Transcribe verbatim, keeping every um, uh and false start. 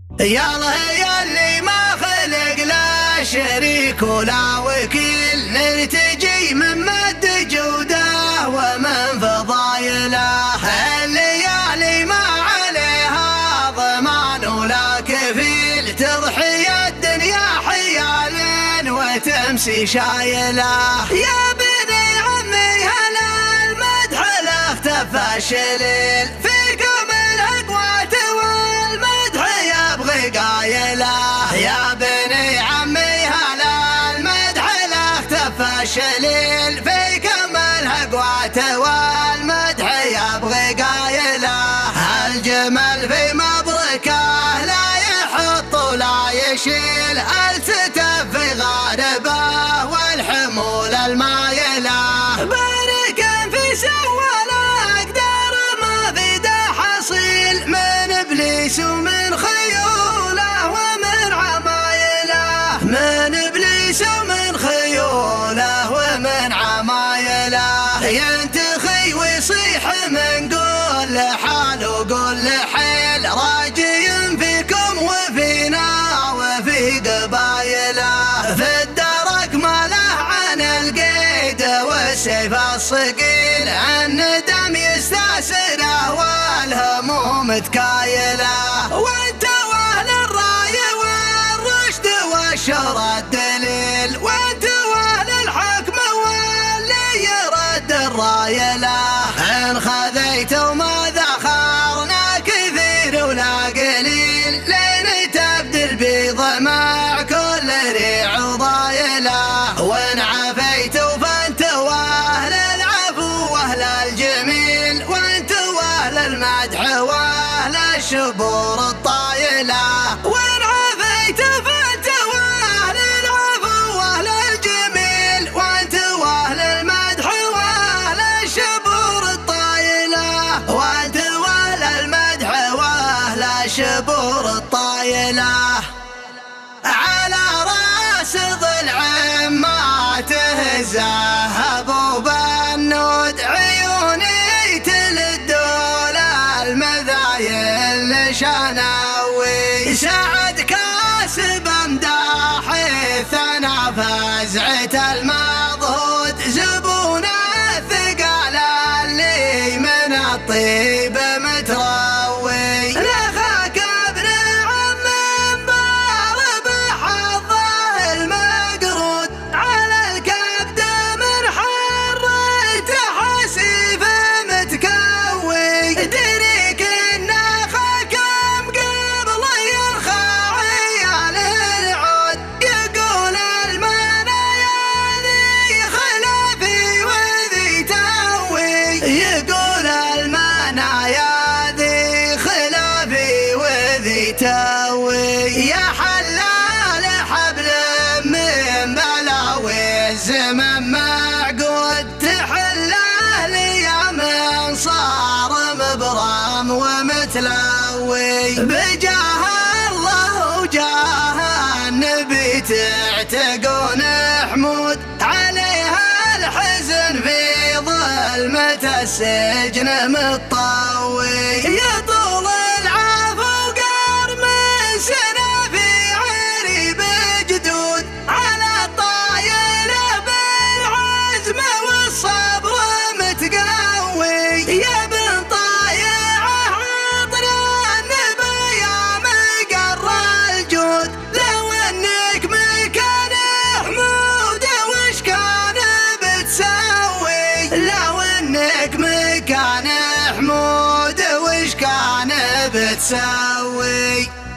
يلا يا اللي ما خلق لا شريك ولا وكيل، نرتجي من مد جوده ومن فضايله. الليالي ما عليها ضمان ولا كفيل، تضحي الدنيا حيال وتمسي شايله. يا بني عمي هلا المدح له اختفى شليل، فيكم الاقوات والمدح يبغي قايله. يا بني عمي هلا المدح له اختفى شليل، فيكم الاقوات والمدح يبغي قايله. الجمل في مبركه لا يحط ولا يشيل، الستف في غاربه والحمول المايله. بارك في سوى الاقدار ما في ده حصيل، من ابليس ومن خيوله ومن عمايله. من ابليس ومن خيوله ومن عمايله. ينتخي ويصيح من قول لحال وقول لحيل، راجي فيكم وفينا وفي قبايله. في الدرك ما له عن القيد والسيف الصقيل، الندم يستأسره والهموم تكايله. وانت واهل الراي والرشد والشر الدليل، وانت واهل الحكم واللي يرد الرايله. ان خذيت وما ذخرنا كثير ولا قليل، لين تبدل بضمع كل ريع وضايله. وان عفيت فانت واهل العفو واهل الجميل، وانت واهل المدح واهل الشبور الطايله. وان عفيت فانت واهل العفو واهل الجميل، وانت واهل المدح واهل الشبور الطايله. وانت واهل المدح واهل الشبور الطايله. على راس ضلع ما تهزه ابو بنود، عيوني تلدول المذايل شناوي. سعد كاسب امداح الثنا فزعة المضهود، زبون الثقال اللي من الطيب متروي. لخاك ابن عم مبارب حظه المقرود، على الكبد من حرة حسيف متكوي. دريك ان اخاكم قبل يرخى على العود، يقول المنايا ذي خلافي وذي توي. يقول المنايا ذي خلافي وذي توي. يا حلال حبل من بلاوي الزمن معقود، تحله لي من صار مبرم ومتلوي. بجاه الله وجاه النبي تعتقون حمود، عليها الحزن في ظلمة السجن مطوي. يطول العفو قار من سنة في عريب جدود، على الطايلة بالعزم والصبر متقوي. يا ابن طايعه عطر النبي يا مقر الجود، لو انك مكان حمود وش كان بتسوي. لو انك مكان حمود وش كان بتسوي.